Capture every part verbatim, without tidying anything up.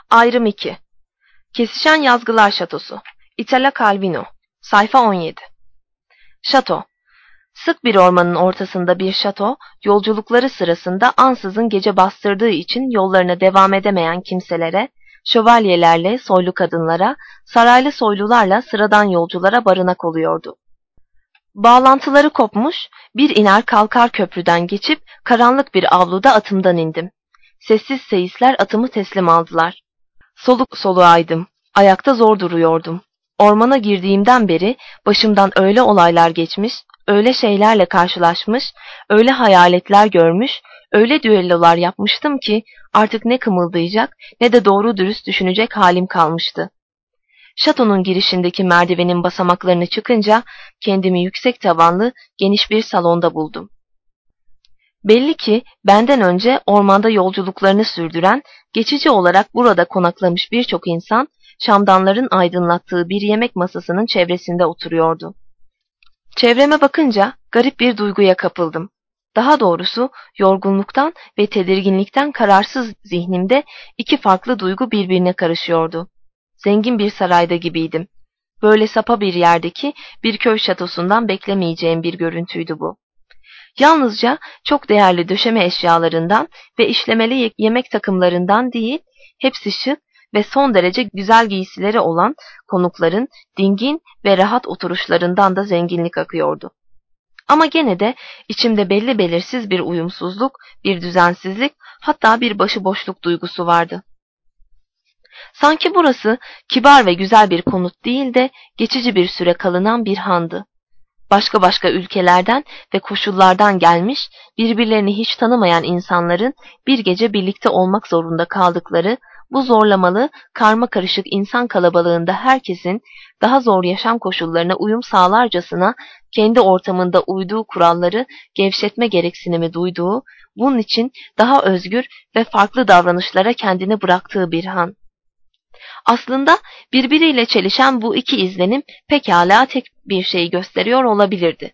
Ayrım iki. Kesişen Yazgılar Şatosu. Italo Calvino. Sayfa on yedi. Şato. Sık bir ormanın ortasında bir şato, yolculukları sırasında ansızın gece bastırdığı için yollarına devam edemeyen kimselere, şövalyelerle soylu kadınlara, saraylı soylularla sıradan yolculara barınak oluyordu. Bağlantıları kopmuş, bir iner kalkar köprüden geçip karanlık bir avluda atımdan indim. Sessiz seyisler atımı teslim aldılar. Soluk soluğaydım, ayakta zor duruyordum. Ormana girdiğimden beri başımdan öyle olaylar geçmiş, öyle şeylerle karşılaşmış, öyle hayaletler görmüş, öyle düellolar yapmıştım ki artık ne kımıldayacak ne de doğru dürüst düşünecek halim kalmıştı. Şatonun girişindeki merdivenin basamaklarını çıkınca kendimi yüksek tavanlı geniş bir salonda buldum. Belli ki benden önce ormanda yolculuklarını sürdüren, geçici olarak burada konaklamış birçok insan, şamdanların aydınlattığı bir yemek masasının çevresinde oturuyordu. Çevreme bakınca garip bir duyguya kapıldım. Daha doğrusu yorgunluktan ve tedirginlikten kararsız zihnimde iki farklı duygu birbirine karışıyordu. Zengin bir sarayda gibiydim. Böyle sapa bir yerdeki bir köy şatosundan beklemeyeceğim bir görüntüydü bu. Yalnızca çok değerli döşeme eşyalarından ve işlemeli yemek takımlarından değil, hepsi şık ve son derece güzel giysileri olan konukların dingin ve rahat oturuşlarından da zenginlik akıyordu. Ama gene de içimde belli belirsiz bir uyumsuzluk, bir düzensizlik, hatta bir başıboşluk duygusu vardı. Sanki burası kibar ve güzel bir konut değil de geçici bir süre kalınan bir handı. Başka başka ülkelerden ve koşullardan gelmiş, birbirlerini hiç tanımayan insanların bir gece birlikte olmak zorunda kaldıkları bu zorlamalı, karmakarışık insan kalabalığında herkesin daha zor yaşam koşullarına uyum sağlarcasına kendi ortamında uyduğu kuralları gevşetme gereksinimi duyduğu, bunun için daha özgür ve farklı davranışlara kendini bıraktığı bir han. Aslında birbiriyle çelişen bu iki izlenim pekala tek bir şeyi gösteriyor olabilirdi.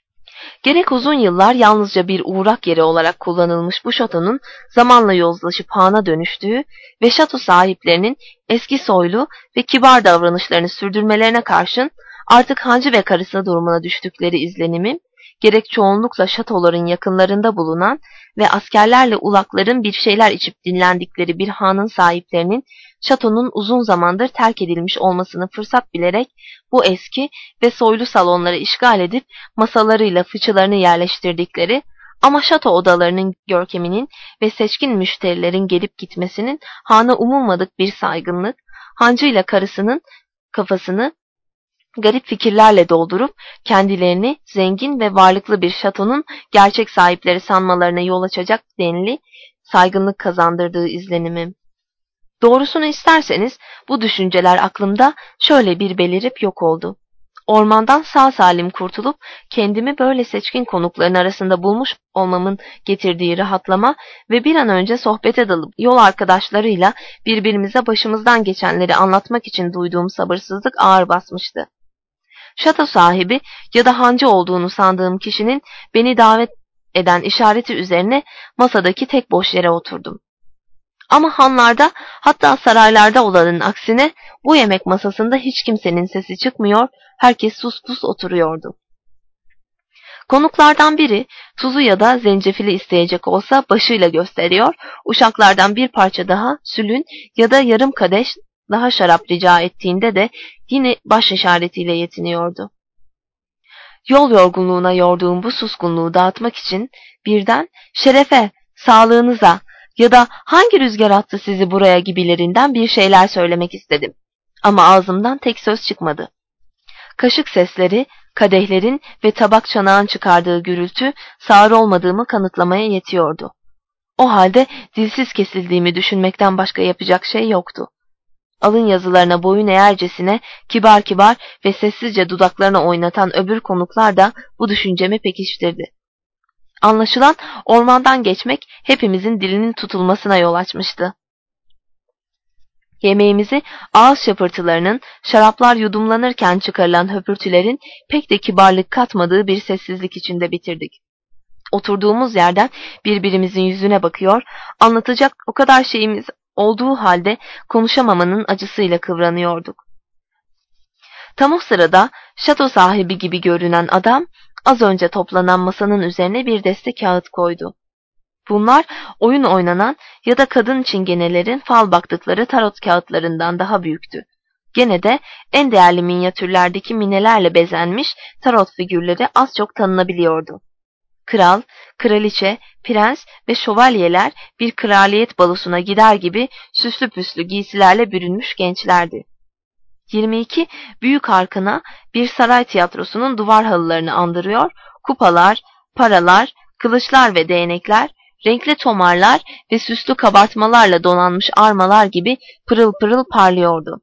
Gerek uzun yıllar yalnızca bir uğrak yeri olarak kullanılmış bu şatonun zamanla yozlaşıp hana dönüştüğü ve şato sahiplerinin eski soylu ve kibar davranışlarını sürdürmelerine karşın artık hancı ve karısı durumuna düştükleri izlenimim, gerek çoğunlukla şatoların yakınlarında bulunan ve askerlerle ulakların bir şeyler içip dinlendikleri bir hanın sahiplerinin şatonun uzun zamandır terk edilmiş olmasını fırsat bilerek bu eski ve soylu salonları işgal edip masalarıyla fıçılarını yerleştirdikleri ama şato odalarının görkeminin ve seçkin müşterilerin gelip gitmesinin hana umulmadık bir saygınlık, hancıyla karısının kafasını garip fikirlerle doldurup kendilerini zengin ve varlıklı bir şatonun gerçek sahipleri sanmalarına yol açacak denli saygınlık kazandırdığı izlenimim. Doğrusunu isterseniz bu düşünceler aklımda şöyle bir belirip yok oldu. Ormandan sağ salim kurtulup kendimi böyle seçkin konukların arasında bulmuş olmamın getirdiği rahatlama ve bir an önce sohbete dalıp yol arkadaşlarıyla birbirimize başımızdan geçenleri anlatmak için duyduğum sabırsızlık ağır basmıştı. Şato sahibi ya da hancı olduğunu sandığım kişinin beni davet eden işareti üzerine masadaki tek boş yere oturdum. Ama hanlarda, hatta saraylarda olanın aksine bu yemek masasında hiç kimsenin sesi çıkmıyor, herkes sus pus oturuyordu. Konuklardan biri tuzu ya da zencefili isteyecek olsa başıyla gösteriyor, uşaklardan bir parça daha sülün ya da yarım kadeş daha şarap rica ettiğinde de yine baş işaretiyle yetiniyordu. Yol yorgunluğuna yorduğum bu suskunluğu dağıtmak için birden şerefe, sağlığınıza ya da hangi rüzgar attı sizi buraya gibilerinden bir şeyler söylemek istedim. Ama ağzımdan tek söz çıkmadı. Kaşık sesleri, kadehlerin ve tabak çanağın çıkardığı gürültü sağır olmadığımı kanıtlamaya yetiyordu. O halde dilsiz kesildiğimi düşünmekten başka yapacak şey yoktu. Alın yazılarına boyun eğercesine kibar kibar ve sessizce dudaklarını oynatan öbür konuklar da bu düşüncemi pekiştirdi. Anlaşılan ormandan geçmek hepimizin dilinin tutulmasına yol açmıştı. Yemeğimizi ağız şapırtılarının, şaraplar yudumlanırken çıkarılan höpürtülerin pek de kibarlık katmadığı bir sessizlik içinde bitirdik. Oturduğumuz yerden birbirimizin yüzüne bakıyor, anlatacak o kadar şeyimiz Olduğu halde konuşamamanın acısıyla kıvranıyorduk. Tam o sırada şato sahibi gibi görünen adam az önce toplanan masanın üzerine bir deste kağıt koydu. Bunlar oyun oynanan ya da kadın çingenelerin fal baktıkları tarot kağıtlarından daha büyüktü. Gene de en değerli minyatürlerdeki minelerle bezenmiş tarot figürleri az çok tanınabiliyordu. Kral, kraliçe, prens ve şövalyeler bir kraliyet balosuna gider gibi süslü püslü giysilerle bürünmüş gençlerdi. yirmi iki büyük arkana bir saray tiyatrosunun duvar halılarını andırıyor, kupalar, paralar, kılıçlar ve değnekler, renkli tomarlar ve süslü kabartmalarla donanmış armalar gibi pırıl pırıl parlıyordu.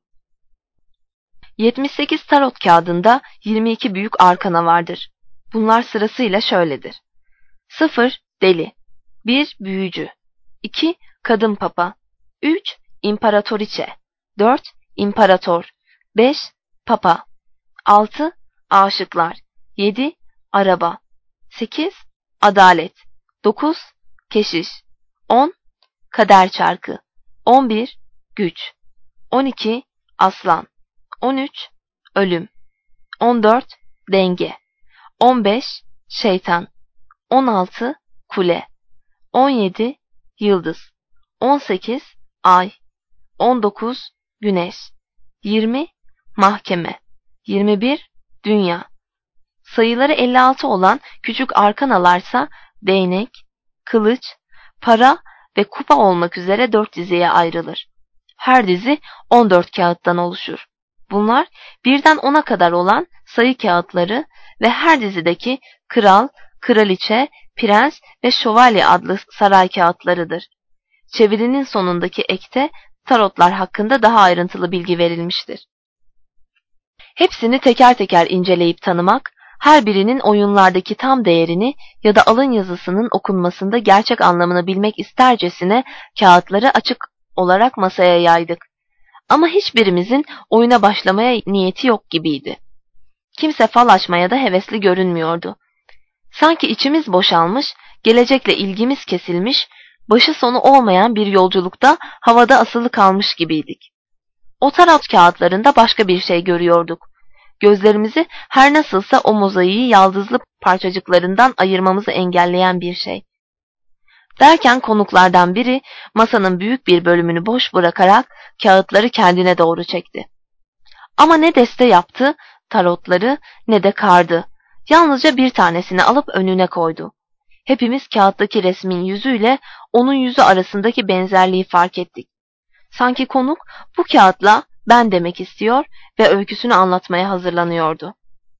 yetmiş sekiz tarot kağıdında yirmi iki büyük arkana vardır. Bunlar sırasıyla şöyledir. sıfır Deli, bir Büyücü, iki Kadın Papa, üç İmparatoriçe, dört İmparator, beş Papa, altı Aşıklar, yedi Araba, sekiz Adalet, dokuz Keşiş, on Kader Çarkı, on bir Güç, on iki Aslan, on üç Ölüm, on dört Denge, on beş Şeytan, on altı Kule, on yedi Yıldız, on sekiz Ay, on dokuz Güneş, yirmi Mahkeme, yirmi bir Dünya. Sayıları elli altı olan küçük arkanalarsa değnek, kılıç, para ve kupa olmak üzere dört diziye ayrılır. Her dizi on dört kağıttan oluşur. Bunlar birden ona kadar olan sayı kağıtları ve her dizideki kral, kraliçe, prens ve şövalye adlı saray kağıtlarıdır. Çevirinin sonundaki ekte tarotlar hakkında daha ayrıntılı bilgi verilmiştir. Hepsini teker teker inceleyip tanımak, her birinin oyunlardaki tam değerini ya da alın yazısının okunmasında gerçek anlamını bilmek istercesine kağıtları açık olarak masaya yaydık. Ama hiçbirimizin oyuna başlamaya niyeti yok gibiydi. Kimse fal açmaya da hevesli görünmüyordu. Sanki içimiz boşalmış, gelecekle ilgimiz kesilmiş, başı sonu olmayan bir yolculukta havada asılı kalmış gibiydik. O tarot kağıtlarında başka bir şey görüyorduk. Gözlerimizi her nasılsa o mozaiği yaldızlı parçacıklarından ayırmamızı engelleyen bir şey. Derken konuklardan biri masanın büyük bir bölümünü boş bırakarak kağıtları kendine doğru çekti. Ama ne deste yaptı, tarotları ne de kardı. Yalnızca bir tanesini alıp önüne koydu. Hepimiz kağıttaki resmin yüzüyle onun yüzü arasındaki benzerliği fark ettik. Sanki konuk bu kağıtla ben demek istiyor ve öyküsünü anlatmaya hazırlanıyordu.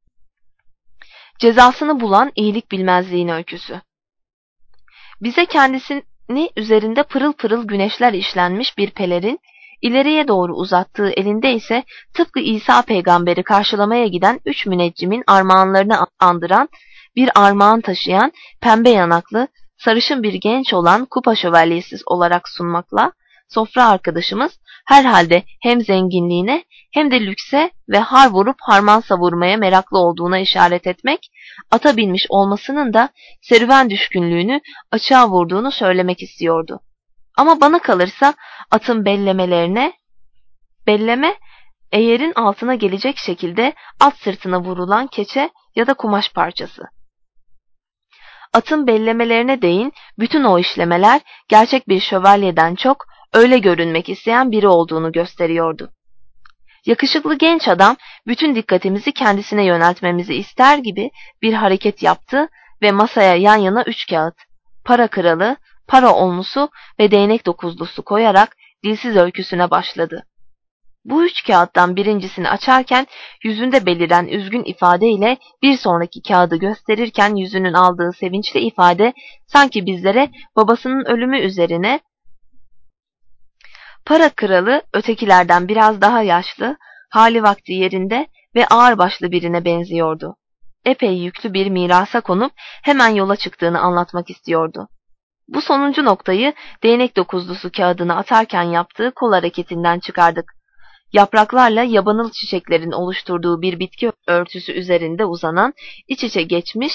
Cezasını bulan iyilik bilmezliğin öyküsü. Bize kendisini üzerinde pırıl pırıl güneşler işlenmiş bir pelerin, ileriye doğru uzattığı elinde ise tıpkı İsa peygamberi karşılamaya giden üç müneccimin armağanlarını andıran bir armağan taşıyan pembe yanaklı, sarışın bir genç olan kupa şövalyesi olarak sunmakla, sofra arkadaşımız herhalde hem zenginliğine hem de lükse ve har vurup harman savurmaya meraklı olduğuna işaret etmek, ata binmiş olmasının da serüven düşkünlüğünü açığa vurduğunu söylemek istiyordu. Ama bana kalırsa atın bellemelerine, belleme eğerin altına gelecek şekilde at sırtına vurulan keçe ya da kumaş parçası. Atın bellemelerine değin bütün o işlemeler gerçek bir şövalyeden çok öyle görünmek isteyen biri olduğunu gösteriyordu. Yakışıklı genç adam bütün dikkatimizi kendisine yöneltmemizi ister gibi bir hareket yaptı ve masaya yan yana üç kağıt, para kralı, para onlusu ve değnek dokuzlusu koyarak dilsiz öyküsüne başladı. Bu üç kağıttan birincisini açarken yüzünde beliren üzgün ifadeyle bir sonraki kağıdı gösterirken yüzünün aldığı sevinçli ifade sanki bizlere babasının ölümü üzerine, para kralı ötekilerden biraz daha yaşlı, hali vakti yerinde ve ağırbaşlı birine benziyordu. Epey yüklü bir mirasa konup hemen yola çıktığını anlatmak istiyordu. Bu sonuncu noktayı değnek dokuzlusu kağıdını atarken yaptığı kol hareketinden çıkardık. Yapraklarla yabanıl çiçeklerin oluşturduğu bir bitki örtüsü üzerinde uzanan, iç içe geçmiş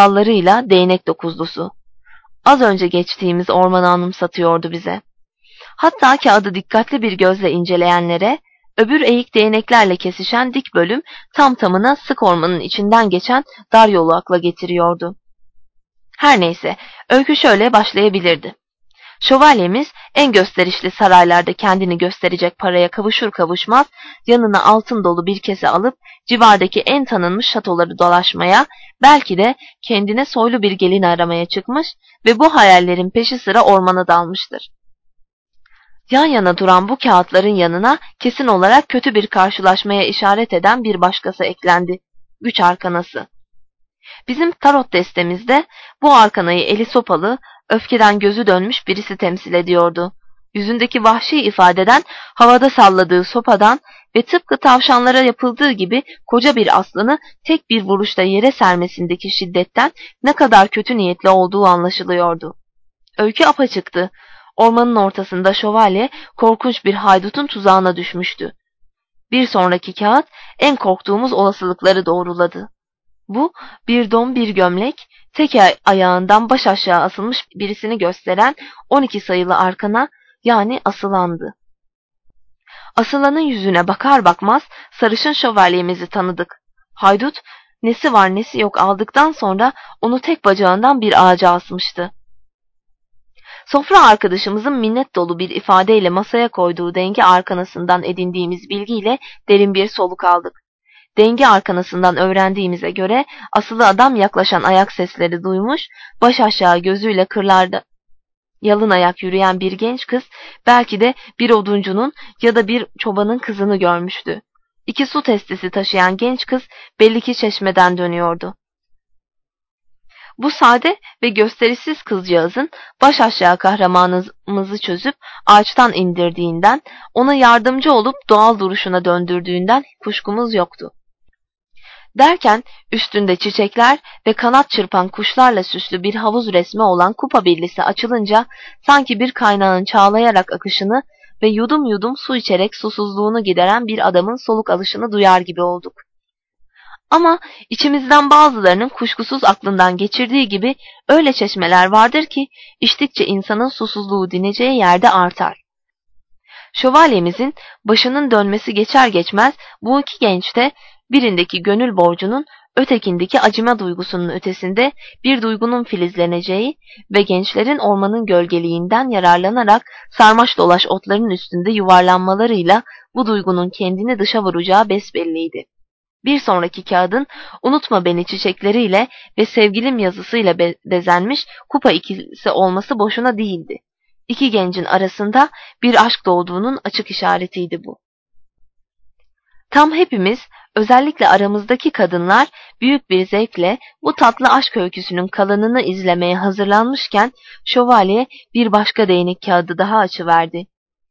dallarıyla değnek dokuzlusu. Az önce geçtiğimiz ormanı anımsatıyordu bize. Hatta kağıdı dikkatli bir gözle inceleyenlere, öbür eğik değneklerle kesişen dik bölüm tam tamına sık ormanın içinden geçen dar yolu akla getiriyordu. Her neyse, öykü şöyle başlayabilirdi. Şövalyemiz en gösterişli saraylarda kendini gösterecek paraya kavuşur kavuşmaz yanına altın dolu bir kese alıp civardaki en tanınmış şatoları dolaşmaya, belki de kendine soylu bir gelin aramaya çıkmış ve bu hayallerin peşi sıra ormana dalmıştır. Yan yana duran bu kağıtların yanına kesin olarak kötü bir karşılaşmaya işaret eden bir başkası eklendi. Güç arkanası. Bizim tarot destemizde bu arkanayı eli sopalı, öfkeden gözü dönmüş birisi temsil ediyordu. Yüzündeki vahşi ifadeden, havada salladığı sopadan ve tıpkı tavşanlara yapıldığı gibi koca bir aslanı tek bir vuruşta yere sermesindeki şiddetten ne kadar kötü niyetli olduğu anlaşılıyordu. Öykü apaçıktı. Ormanın ortasında şövalye korkunç bir haydutun tuzağına düşmüştü. Bir sonraki kağıt en korktuğumuz olasılıkları doğruladı. Bu bir don bir gömlek, tek ayağından baş aşağı asılmış birisini gösteren on iki sayılı arkana, yani asılandı. Asılanın yüzüne bakar bakmaz sarışın şövalyemizi tanıdık. Haydut nesi var nesi yok aldıktan sonra onu tek bacağından bir ağaca asmıştı. Sofra arkadaşımızın minnet dolu bir ifadeyle masaya koyduğu denge arkanasından edindiğimiz bilgiyle derin bir soluk aldık. Denge arkanasından öğrendiğimize göre asılı adam yaklaşan ayak sesleri duymuş, baş aşağı gözüyle kırlarda yalın ayak yürüyen bir genç kız, belki de bir oduncunun ya da bir çobanın kızını görmüştü. İki su testisi taşıyan genç kız belli ki çeşmeden dönüyordu. Bu sade ve gösterişsiz kızcağızın baş aşağı kahramanımızı çözüp ağaçtan indirdiğinden, ona yardımcı olup doğal duruşuna döndürdüğünden kuşkumuz yoktu. Derken üstünde çiçekler ve kanat çırpan kuşlarla süslü bir havuz resmi olan kupa billisi açılınca sanki bir kaynağın çağlayarak akışını ve yudum yudum su içerek susuzluğunu gideren bir adamın soluk alışını duyar gibi olduk. Ama içimizden bazılarının kuşkusuz aklından geçirdiği gibi öyle çeşmeler vardır ki içtikçe insanın susuzluğu dineceği yerde artar. Şövalyemizin başının dönmesi geçer geçmez bu iki genç de birindeki gönül borcunun, ötekindeki acıma duygusunun ötesinde bir duygunun filizleneceği ve gençlerin ormanın gölgeliğinden yararlanarak sarmaş dolaş otların üstünde yuvarlanmalarıyla bu duygunun kendini dışa vuracağı besbelliydi. Bir sonraki kağıdın unutma beni çiçekleriyle ve sevgilim yazısıyla be bezenmiş kupa ikilisi olması boşuna değildi. İki gencin arasında bir aşk doğduğunun açık işaretiydi bu. Tam hepimiz, özellikle aramızdaki kadınlar büyük bir zevkle bu tatlı aşk öyküsünün kalanını izlemeye hazırlanmışken şövalye bir başka değnek kağıdı daha açıverdi.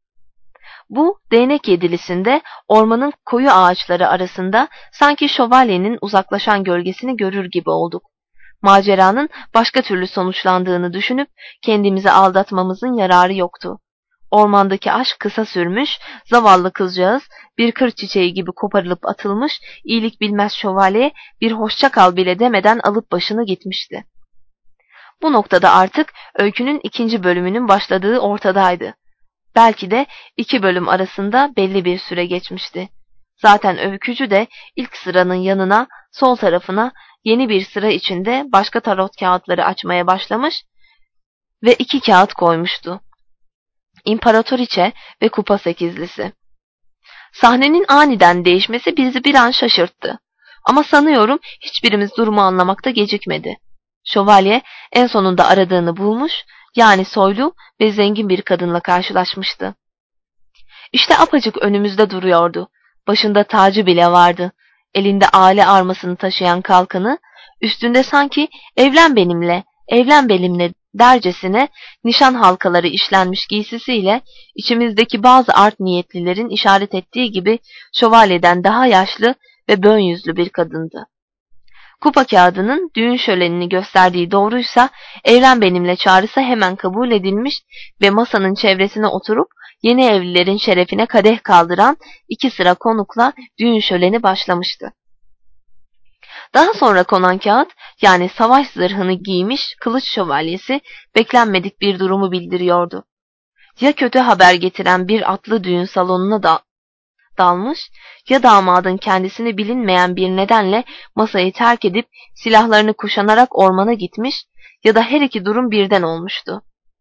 Bu değnek yedilisinde ormanın koyu ağaçları arasında sanki şövalyenin uzaklaşan gölgesini görür gibi olduk. Maceranın başka türlü sonuçlandığını düşünüp kendimizi aldatmamızın yararı yoktu. Ormandaki aşk kısa sürmüş, zavallı kızcağız bir kır çiçeği gibi koparılıp atılmış, iyilik bilmez şövalye bir hoşça kal bile demeden alıp başını gitmişti. Bu noktada artık öykünün ikinci bölümünün başladığı ortadaydı. Belki de iki bölüm arasında belli bir süre geçmişti. Zaten öykücü de ilk sıranın yanına, sol tarafına yeni bir sıra içinde başka tarot kağıtları açmaya başlamış ve iki kağıt koymuştu. İmparatoriçe ve Kupa Sekizlisi. Sahnenin aniden değişmesi bizi bir an şaşırttı. Ama sanıyorum hiçbirimiz durumu anlamakta gecikmedi. Şövalye en sonunda aradığını bulmuş, yani soylu ve zengin bir kadınla karşılaşmıştı. İşte apacık önümüzde duruyordu. Başında tacı bile vardı. Elinde aile armasını taşıyan kalkanı, üstünde sanki evlen benimle, evlen benimle dercesine nişan halkaları işlenmiş giysisiyle içimizdeki bazı art niyetlilerin işaret ettiği gibi şövalyeden daha yaşlı ve bön yüzlü bir kadındı. Kupa kağıdının düğün şölenini gösterdiği doğruysa evlen benimle çağrısı hemen kabul edilmiş ve masanın çevresine oturup yeni evlilerin şerefine kadeh kaldıran iki sıra konukla düğün şöleni başlamıştı. Daha sonra konan kağıt, yani savaş zırhını giymiş kılıç şövalyesi beklenmedik bir durumu bildiriyordu. Ya kötü haber getiren bir atlı düğün salonuna da dalmış ya damadın kendisini bilinmeyen bir nedenle masayı terk edip silahlarını kuşanarak ormana gitmiş ya da her iki durum birden olmuştu.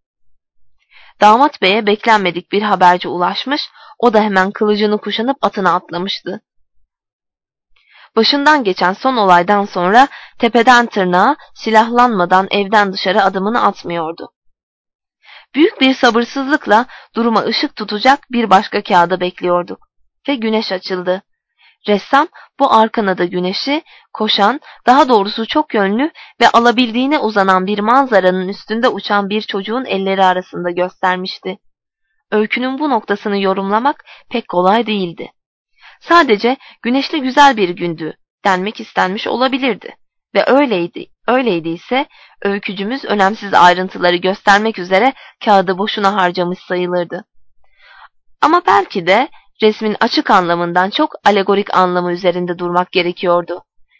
Damat beye beklenmedik bir haberci ulaşmış, o da hemen kılıcını kuşanıp atına atlamıştı. Başından geçen son olaydan sonra tepeden tırnağa silahlanmadan evden dışarı adımını atmıyordu. Büyük bir sabırsızlıkla duruma ışık tutacak bir başka kağıdı bekliyorduk. Ve güneş açıldı. Ressam bu arkanada güneşi, koşan, daha doğrusu çok yönlü ve alabildiğine uzanan bir manzaranın üstünde uçan bir çocuğun elleri arasında göstermişti. Öykünün bu noktasını yorumlamak pek kolay değildi. Sadece güneşli güzel bir gündü denmek istenmiş olabilirdi. Ve öyleydi, öyleydi öykücümüz önemsiz ayrıntıları göstermek üzere kağıdı boşuna harcamış sayılırdı. Ama belki de resmin açık anlamından çok alegorik anlamı üzerinde durmak gerekiyordu.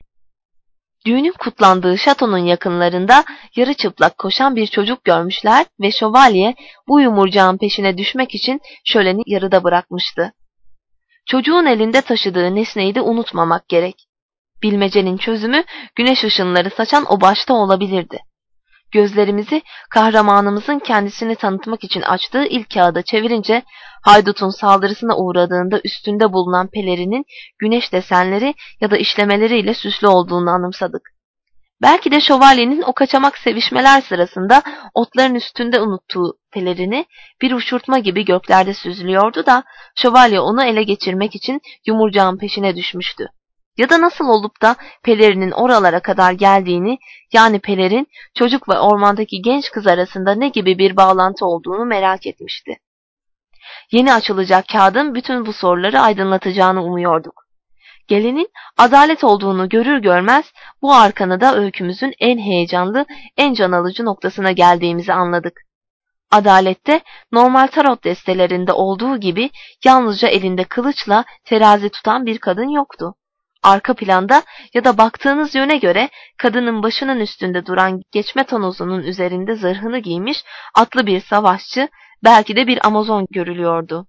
Düğünün kutlandığı şatonun yakınlarında yarı çıplak koşan bir çocuk görmüşler ve şövalye bu yumurcağın peşine düşmek için şöleni yarıda bırakmıştı. Çocuğun elinde taşıdığı nesneyi de unutmamak gerek. Bilmecenin çözümü güneş ışınları saçan o başta olabilirdi. Gözlerimizi kahramanımızın kendisini tanıtmak için açtığı ilk kağıda çevirince haydutun saldırısına uğradığında üstünde bulunan pelerinin güneş desenleri ya da işlemeleriyle süslü olduğunu anımsadık. Belki de şövalyenin o kaçamak sevişmeler sırasında otların üstünde unuttuğu pelerini bir uçurtma gibi göklerde süzülüyordu da şövalye onu ele geçirmek için yumurcağın peşine düşmüştü. Ya da nasıl olup da pelerinin oralara kadar geldiğini, yani pelerin çocuk ve ormandaki genç kız arasında ne gibi bir bağlantı olduğunu merak etmişti. Yeni açılacak kağıdın bütün bu soruları aydınlatacağını umuyorduk. Gelenin adalet olduğunu görür görmez bu arkanada öykümüzün en heyecanlı, en can alıcı noktasına geldiğimizi anladık. Adalette normal tarot destelerinde olduğu gibi yalnızca elinde kılıçla terazi tutan bir kadın yoktu. Arka planda ya da baktığınız yöne göre kadının başının üstünde duran geçme tonozunun üzerinde zırhını giymiş atlı bir savaşçı, belki de bir Amazon görülüyordu.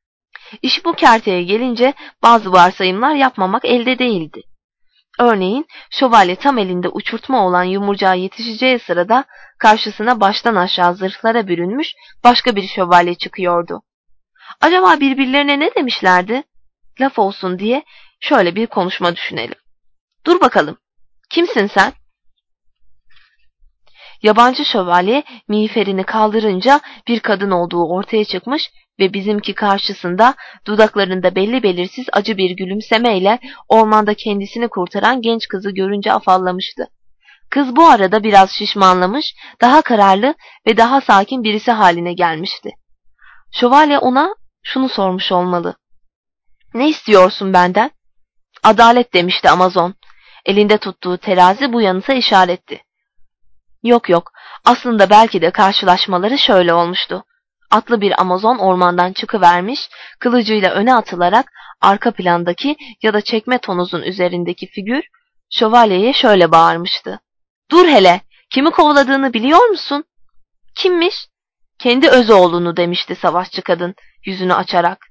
İş bu kerteye gelince bazı varsayımlar yapmamak elde değildi. Örneğin şövalye tam elinde uçurtma olan yumurcağa yetişeceği sırada karşısına baştan aşağı zırhlara bürünmüş başka bir şövalye çıkıyordu. Acaba birbirlerine ne demişlerdi? Laf olsun diye şöyle bir konuşma düşünelim. Dur bakalım, kimsin sen? Yabancı şövalye miğferini kaldırınca bir kadın olduğu ortaya çıkmış ve bizimki karşısında dudaklarında belli belirsiz acı bir gülümsemeyle ormanda kendisini kurtaran genç kızı görünce afallamıştı. Kız bu arada biraz şişmanlamış, daha kararlı ve daha sakin birisi haline gelmişti. Şövalye ona şunu sormuş olmalı. Ne istiyorsun benden? Adalet demişti Amazon. Elinde tuttuğu terazi bu yanıta işaretti. Yok yok, aslında belki de karşılaşmaları şöyle olmuştu. Atlı bir Amazon ormandan çıkıvermiş, kılıcıyla öne atılarak arka plandaki ya da çekme tonozun üzerindeki figür şövalyeye şöyle bağırmıştı. Dur hele, kimi kovaladığını biliyor musun? Kimmiş? Kendi öz oğlunu demişti savaşçı kadın yüzünü açarak.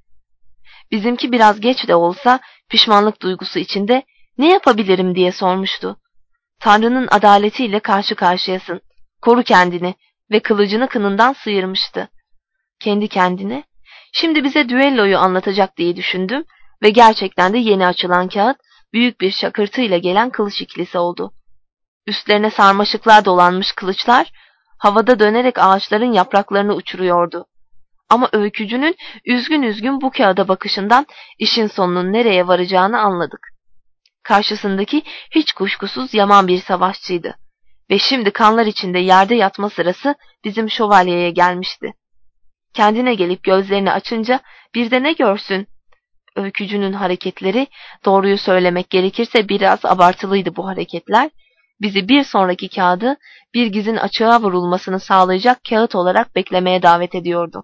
Bizimki biraz geç de olsa pişmanlık duygusu içinde ne yapabilirim diye sormuştu. Tanrı'nın adaletiyle karşı karşıyasın. Koru kendini ve kılıcını kınından sıyırmıştı. Kendi kendine, şimdi bize düelloyu anlatacak diye düşündüm ve gerçekten de yeni açılan kağıt büyük bir şakırtıyla gelen kılıç ikilisi oldu. Üstlerine sarmaşıklar dolanmış kılıçlar havada dönerek ağaçların yapraklarını uçuruyordu. Ama öykücünün üzgün üzgün bu kağıda bakışından işin sonunun nereye varacağını anladık. Karşısındaki hiç kuşkusuz yaman bir savaşçıydı ve şimdi kanlar içinde yerde yatma sırası bizim şövalyeye gelmişti. Kendine gelip gözlerini açınca bir de ne görsün? Öykücünün hareketleri, doğruyu söylemek gerekirse biraz abartılıydı bu hareketler, bizi bir sonraki kağıdı bir gizin açığa vurulmasını sağlayacak kağıt olarak beklemeye davet ediyordu.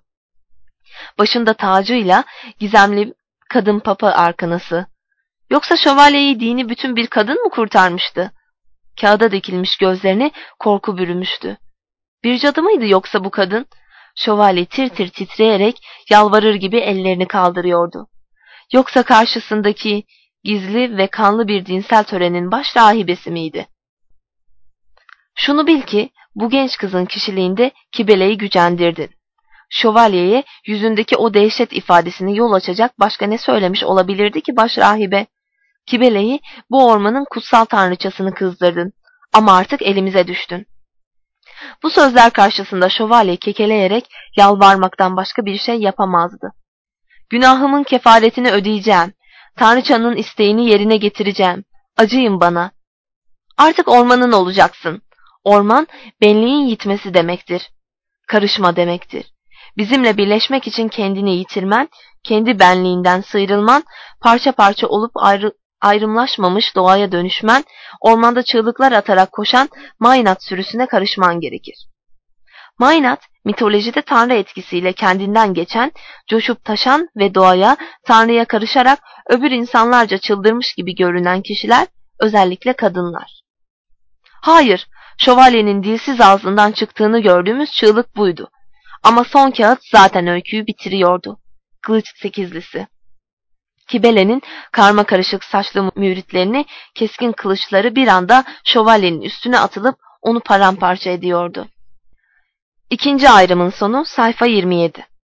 Başında tacıyla gizemli kadın papa arkanası. Yoksa şövalyeyi dini bütün bir kadın mı kurtarmıştı? Kağıda dikilmiş gözlerini korku bürümüştü. Bir cadı mıydı yoksa bu kadın? Şövalye tir tir titreyerek yalvarır gibi ellerini kaldırıyordu. Yoksa karşısındaki gizli ve kanlı bir dinsel törenin baş rahibesi miydi? Şunu bil ki bu genç kızın kişiliğinde Kibele'yi gücendirdin. Şövalyeye yüzündeki o dehşet ifadesini yol açacak başka ne söylemiş olabilirdi ki baş rahibe? Kibele'yi bu ormanın kutsal tanrıçasını kızdırdın ama artık elimize düştün. Bu sözler karşısında şövalye kekeleyerek yalvarmaktan başka bir şey yapamazdı. Günahımın kefaretini ödeyeceğim. Tanrıçanın isteğini yerine getireceğim. Acıyın bana. Artık ormanın olacaksın. Orman benliğin yitmesi demektir. Karışma demektir. Bizimle birleşmek için kendini yitirmen, kendi benliğinden sıyrılman, parça parça olup ayrı, ayrımlaşmamış doğaya dönüşmen, ormanda çığlıklar atarak koşan Maynat sürüsüne karışman gerekir. Maynat, mitolojide tanrı etkisiyle kendinden geçen, coşup taşan ve doğaya, tanrıya karışarak öbür insanlarca çıldırmış gibi görünen kişiler, özellikle kadınlar. Hayır, şövalyenin dilsiz ağzından çıktığını gördüğümüz çığlık buydu. Ama son kağıt zaten öyküyü bitiriyordu. Kılıç sekizlisi. Kibele'nin karma karışık saçlı müritlerini keskin kılıçları bir anda şövalyenin üstüne atılıp onu paramparça ediyordu. İkinci ayrımın sonu sayfa yirmi yedi.